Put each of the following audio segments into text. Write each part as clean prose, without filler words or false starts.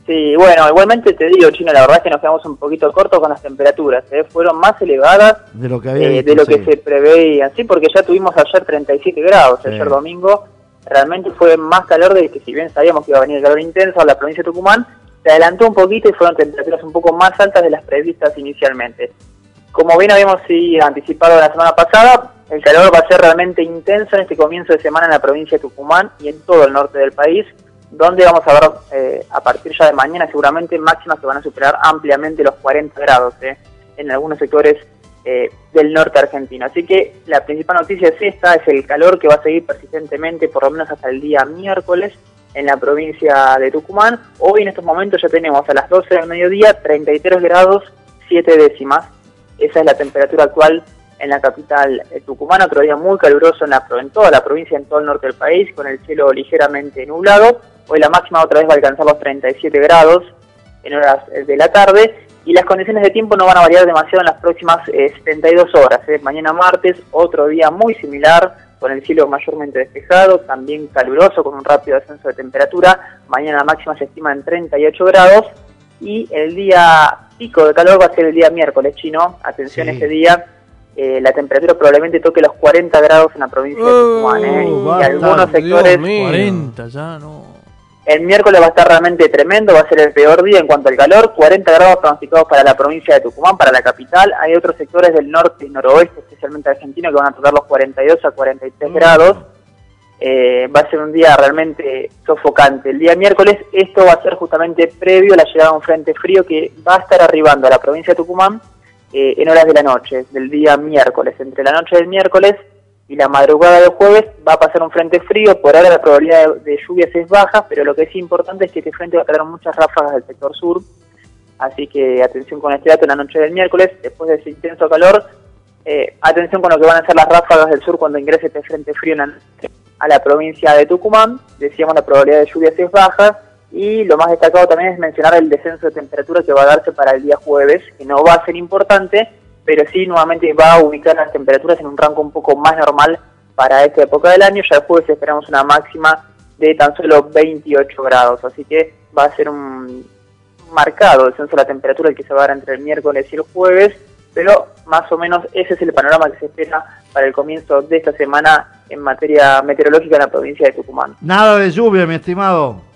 Sí, bueno, igualmente te digo, Chino, la verdad es que nos quedamos un poquito cortos con las temperaturas, fueron más elevadas de lo que había visto, de lo que se preveía, sí, porque ya tuvimos ayer 37 grados, ayer domingo, realmente fue más calor de que si bien sabíamos que iba a venir el calor intenso a la provincia de Tucumán, se adelantó un poquito y fueron temperaturas un poco más altas de las previstas inicialmente. Como bien habíamos anticipado la semana pasada, el calor va a ser realmente intenso en este comienzo de semana en la provincia de Tucumán y en todo el norte del país, donde vamos a ver a partir ya de mañana seguramente máximas que van a superar ampliamente los 40 grados en algunos sectores del norte argentino. Así que la principal noticia es esta, es el calor que va a seguir persistentemente por lo menos hasta el día miércoles en la provincia de Tucumán. Hoy en estos momentos ya tenemos a las 12 del mediodía 33 grados 7 décimas. Esa es la temperatura actual en la capital Tucumán. Otro día muy caluroso en toda la provincia, en todo el norte del país, con el cielo ligeramente nublado. Hoy la máxima otra vez va a alcanzar los 37 grados en horas de la tarde y las condiciones de tiempo no van a variar demasiado en las próximas 72 horas. Mañana martes, otro día muy similar, con el cielo mayormente despejado, también caluroso, con un rápido descenso de temperatura. Mañana máxima se estima en 38 grados y el día pico de calor va a ser el día miércoles, Chino. Atención, ese día la temperatura probablemente toque los 40 grados en la provincia de Tucumán. Y algunos sectores... 40 ya, no... El miércoles va a estar realmente tremendo, va a ser el peor día en cuanto al calor, 40 grados pronosticados para la provincia de Tucumán, para la capital. Hay otros sectores del norte y noroeste, especialmente argentino, que van a tocar los 42 a 43 grados. Va a ser un día realmente sofocante. El día miércoles esto va a ser justamente previo a la llegada de un frente frío que va a estar arribando a la provincia de Tucumán en horas de la noche, del día miércoles. Entre la noche del miércoles y la madrugada del jueves va a pasar un frente frío. Por ahora la probabilidad de lluvias es baja, pero lo que es importante es que este frente va a traer muchas ráfagas del sector sur, así que atención con este dato en la noche del miércoles, después de ese intenso calor, atención con lo que van a ser las ráfagas del sur cuando ingrese este frente frío a la provincia de Tucumán. Decíamos la probabilidad de lluvias es baja, y lo más destacado también es mencionar el descenso de temperatura que va a darse para el día jueves, que no va a ser importante, pero sí nuevamente va a ubicar las temperaturas en un rango un poco más normal para esta época del año. Ya el jueves esperamos una máxima de tan solo 28 grados, así que va a ser un marcado descenso de la temperatura el que se va a dar entre el miércoles y el jueves, pero más o menos ese es el panorama que se espera para el comienzo de esta semana en materia meteorológica en la provincia de Tucumán. Nada de lluvia, mi estimado.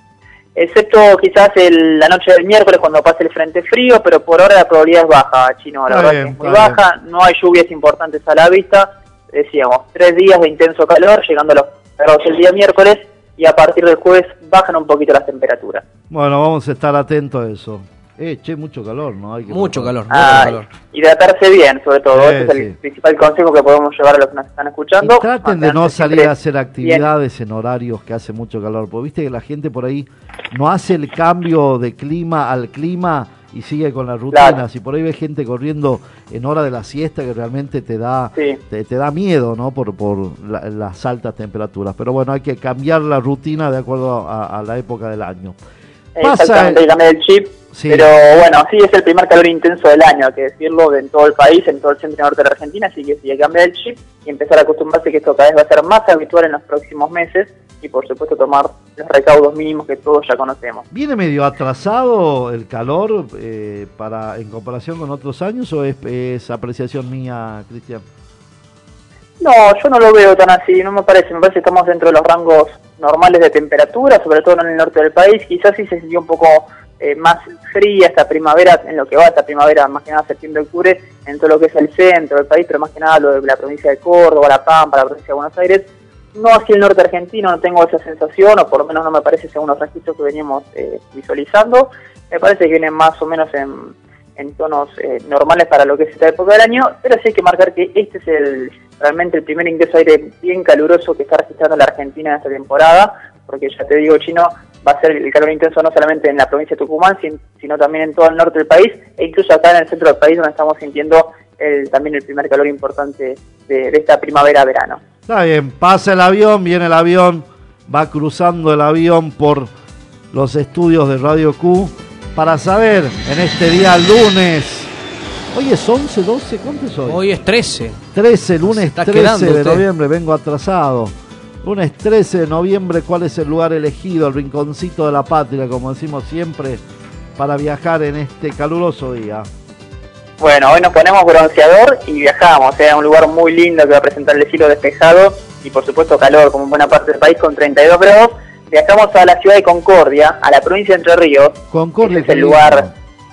Excepto quizás la noche del miércoles cuando pase el frente frío, pero por ahora la probabilidad es baja, Chino, la verdad que es muy baja, no hay lluvias importantes a la vista. Decíamos, 3 días de intenso calor, llegando a los grados el día miércoles, y a partir del jueves bajan un poquito las temperaturas. Bueno, vamos a estar atentos a eso. Mucho calor, ¿no? Hay que mucho calor. Hidratarse bien, sobre todo. Ese es el principal consejo que podemos llevar a los que nos están escuchando. Y traten de no salir a hacer actividades en horarios que hace mucho calor, porque viste que la gente por ahí no hace el cambio de clima al clima y sigue con las rutinas. Claro. Y por ahí ves gente corriendo en hora de la siesta que realmente te da miedo, ¿no? Por las altas temperaturas. Pero bueno, hay que cambiar la rutina de acuerdo a la época del año. Exactamente, hay que cambiar el chip. Sí. Pero bueno, sí, es el primer calor intenso del año, hay que decirlo, en todo el país, en todo el centro y norte de la Argentina, así que sí, hay que cambiar el chip y empezar a acostumbrarse que esto cada vez va a ser más habitual en los próximos meses y por supuesto tomar los recaudos mínimos que todos ya conocemos. ¿Viene medio atrasado el calor en comparación con otros años o es apreciación mía, Cristian? No, yo no lo veo tan así, no me parece que estamos dentro de los rangos normales de temperatura, sobre todo en el norte del país. Quizás sí se sintió un poco más fría esta primavera, en lo que va esta primavera, más que nada septiembre-octubre, en todo lo que es el centro del país, pero más que nada lo de la provincia de Córdoba, La Pampa, la provincia de Buenos Aires. No así el norte argentino, no tengo esa sensación, o por lo menos no me parece según los registros que veníamos visualizando. Me parece que vienen más o menos en tonos normales para lo que es esta época del año, pero sí hay que marcar que este es realmente el primer ingreso de aire bien caluroso que está registrando la Argentina en esta temporada, porque ya te digo, Chino, va a ser el calor intenso no solamente en la provincia de Tucumán, sino también en todo el norte del país, e incluso acá en el centro del país, donde estamos sintiendo también el primer calor importante de esta primavera-verano. Está bien, pasa el avión, viene el avión, va cruzando el avión por los estudios de Radio Q para saber en este día lunes. Hoy es 11, 12, ¿cuánto es hoy? Hoy es 13. 13, lunes 13 de noviembre, vengo atrasado. Lunes 13 de noviembre, ¿cuál es el lugar elegido, el rinconcito de la patria, como decimos siempre, para viajar en este caluroso día? Bueno, hoy nos ponemos bronceador y viajamos, un lugar muy lindo que va a presentar el cielo despejado y por supuesto calor, como en buena parte del país, con 32 grados. Viajamos a la ciudad de Concordia, a la provincia de Entre Ríos. Concordia es el lugar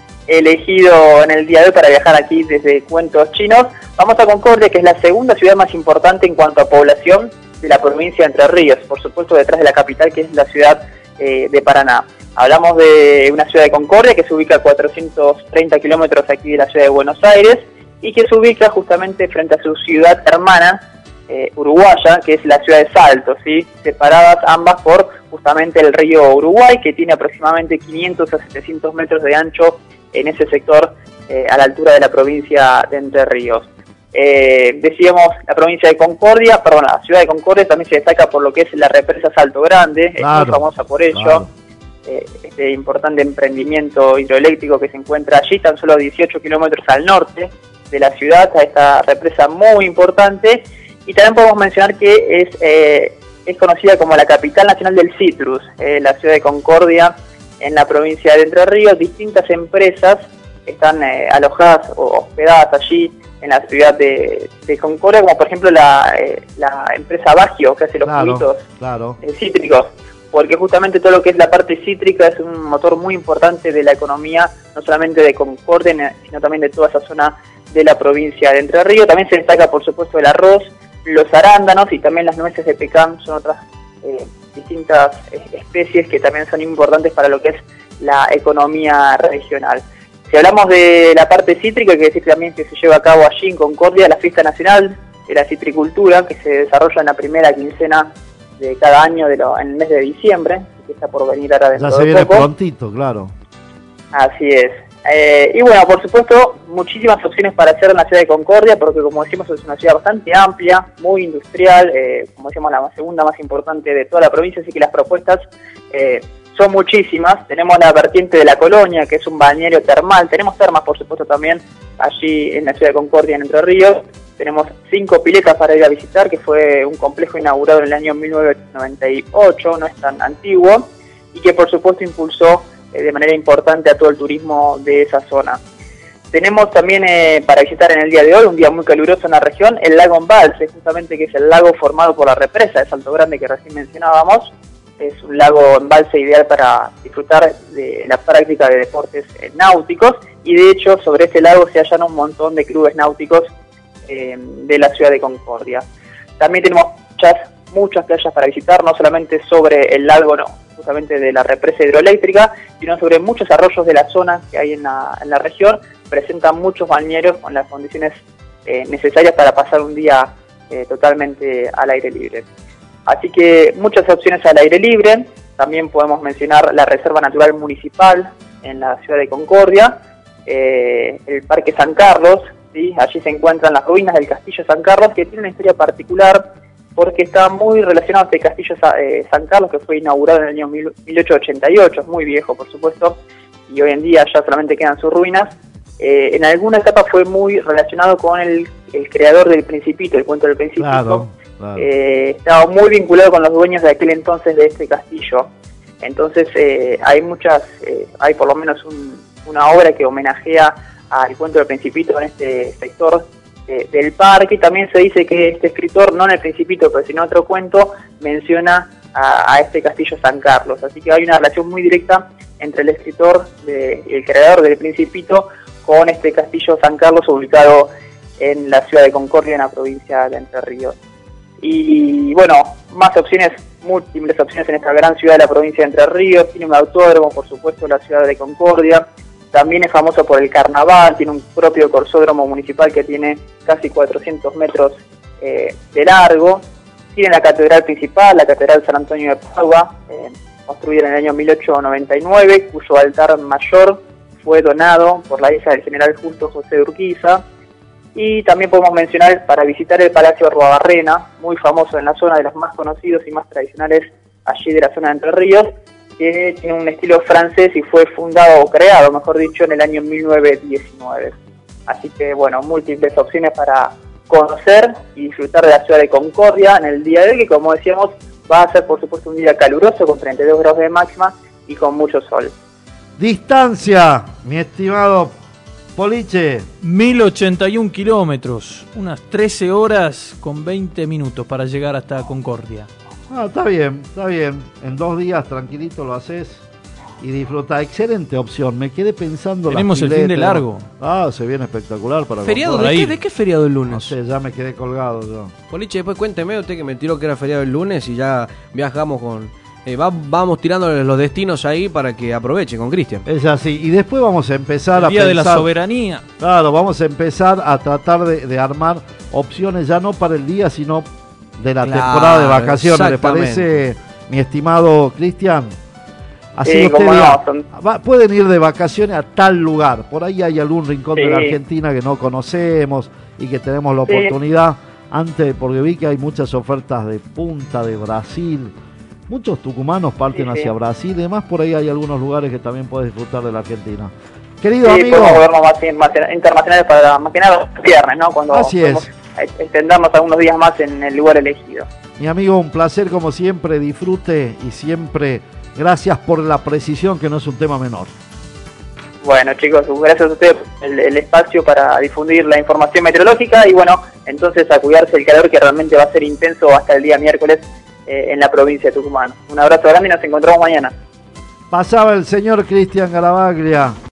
elegido en el día de hoy para viajar aquí desde Cuentos Chinos. Vamos a Concordia, que es la segunda ciudad más importante en cuanto a población de la provincia de Entre Ríos, por supuesto detrás de la capital, que es la ciudad de Paraná. Hablamos de una ciudad de Concordia que se ubica a 430 kilómetros aquí de la ciudad de Buenos Aires y que se ubica justamente frente a su ciudad hermana uruguaya, que es la ciudad de Salto, ¿sí? Separadas ambas por justamente el río Uruguay, que tiene aproximadamente 500 a 700 metros de ancho en ese sector a la altura de la provincia de Entre Ríos. Decíamos la provincia de Concordia, perdón, la ciudad de Concordia también se destaca por lo que es la represa Salto Grande, claro, es muy famosa por ello. Claro. Este importante emprendimiento hidroeléctrico que se encuentra allí, tan solo 18 kilómetros al norte de la ciudad, a esta represa muy importante. Y también podemos mencionar que es conocida como la capital nacional del citrus, la ciudad de Concordia, en la provincia de Entre Ríos. Distintas empresas están alojadas o hospedadas allí en la ciudad de Concordia, como por ejemplo la empresa Bagio, que hace los juguitos cítricos, porque justamente todo lo que es la parte cítrica es un motor muy importante de la economía, no solamente de Concordia, sino también de toda esa zona de la provincia de Entre Ríos. También se destaca, por supuesto, el arroz, los arándanos y también las nueces de pecan, son otras distintas especies que también son importantes para lo que es la economía regional. Si hablamos de la parte cítrica, hay que decir también que se lleva a cabo allí en Concordia la fiesta nacional de la citricultura, que se desarrolla en la primera quincena de cada año en el mes de diciembre, que está por venir ahora dentro de poco. Ya se viene prontito, claro. Así es. Y bueno, por supuesto, muchísimas opciones para hacer en la ciudad de Concordia, porque como decimos es una ciudad bastante amplia, muy industrial, como decíamos la segunda más importante de toda la provincia, así que las propuestas son muchísimas. Tenemos la vertiente de la Colonia, que es un balneario termal, tenemos termas por supuesto también allí en la ciudad de Concordia, en Entre Ríos. Tenemos 5 piletas para ir a visitar, que fue un complejo inaugurado en el año 1998, no es tan antiguo, y que por supuesto impulsó de manera importante a todo el turismo de esa zona. Tenemos también para visitar en el día de hoy, un día muy caluroso en la región, el lago Embalse, justamente que es el lago formado por la represa de Salto Grande que recién mencionábamos. Es un lago embalse ideal para disfrutar de la práctica de deportes náuticos, y de hecho sobre ese lago se hallan un montón de clubes náuticos de la ciudad de Concordia. También tenemos muchas playas para visitar, no solamente sobre el lago, justamente de la represa hidroeléctrica, sino sobre muchos arroyos de la zona que hay en la región. Presentan muchos balnearios con las condiciones necesarias para pasar un día totalmente al aire libre. Así que muchas opciones al aire libre. También podemos mencionar la Reserva Natural Municipal en la ciudad de Concordia, el Parque San Carlos, ¿sí? Allí se encuentran las ruinas del Castillo San Carlos, que tiene una historia particular porque está muy relacionado a este Castillo San Carlos, que fue inaugurado en el año 1888, es muy viejo por supuesto, y hoy en día ya solamente quedan sus ruinas. En alguna etapa fue muy relacionado con el creador del Principito, el cuento del Principito. Claro. Estaba muy vinculado con los dueños de aquel entonces de este castillo. Entonces hay por lo menos una obra que homenajea al cuento del Principito en este sector del parque. Y también se dice que este escritor, no en el Principito, pero sino en otro cuento, menciona a este Castillo San Carlos. Así que hay una relación muy directa entre el escritor y el creador del Principito con este Castillo San Carlos, ubicado en la ciudad de Concordia, en la provincia de Entre Ríos. Y bueno, más opciones, múltiples opciones en esta gran ciudad de la provincia de Entre Ríos. Tiene un autódromo, por supuesto, la ciudad de Concordia. También es famoso por el carnaval, tiene un propio corsódromo municipal que tiene casi 400 metros de largo. Tiene la catedral principal, la Catedral San Antonio de Padua, construida en el año 1899, cuyo altar mayor fue donado por la hija del general Justo José de Urquiza. Y también podemos mencionar para visitar el Palacio Arruabarrena, muy famoso en la zona, de los más conocidos y más tradicionales allí de la zona de Entre Ríos, que tiene un estilo francés y fue fundado o creado, mejor dicho, en el año 1919. Así que bueno, múltiples opciones para conocer y disfrutar de la ciudad de Concordia en el día de hoy, que como decíamos va a ser por supuesto un día caluroso con 32 grados de máxima y con mucho sol. Distancia, mi estimado Poliche. 1081 kilómetros, unas 13 horas con 20 minutos para llegar hasta Concordia. Está bien, está bien. En 2 días tranquilito lo haces y disfruta. Excelente opción. Me quedé pensando. Tenemos el fin de largo. Se viene espectacular para ¿Feriado? ¿De qué feriado el lunes? No sé, ya me quedé colgado yo. Poliche, después cuénteme usted que me tiró que era feriado el lunes y ya viajamos con... vamos tirando los destinos ahí para que aprovechen con Cristian. Es así. Y después vamos a empezar el día a pensar... de la soberanía. Claro, vamos a empezar a tratar de armar opciones ya no para el día, sino de la temporada de vacaciones. ¿Le parece, mi estimado Cristian? Así usted diga, pueden ir de vacaciones a tal lugar. Por ahí hay algún rincón de la Argentina que no conocemos y que tenemos la oportunidad antes, porque vi que hay muchas ofertas de punta, de Brasil. Muchos tucumanos parten hacia Brasil y demás. Por ahí hay algunos lugares que también puedes disfrutar de la Argentina. Querido amigo. Podemos vernos más internacionales para más que nada los viernes, ¿no? Cuando así es. Extendernos algunos días más en el lugar elegido. Mi amigo, un placer como siempre. Disfrute y siempre gracias por la precisión, que no es un tema menor. Bueno, chicos, gracias a ustedes por el espacio para difundir la información meteorológica y bueno, entonces a cuidarse del calor que realmente va a ser intenso hasta el día miércoles en la provincia de Tucumán. Un abrazo grande y nos encontramos mañana. Pasaba el señor Cristian Garavaglia.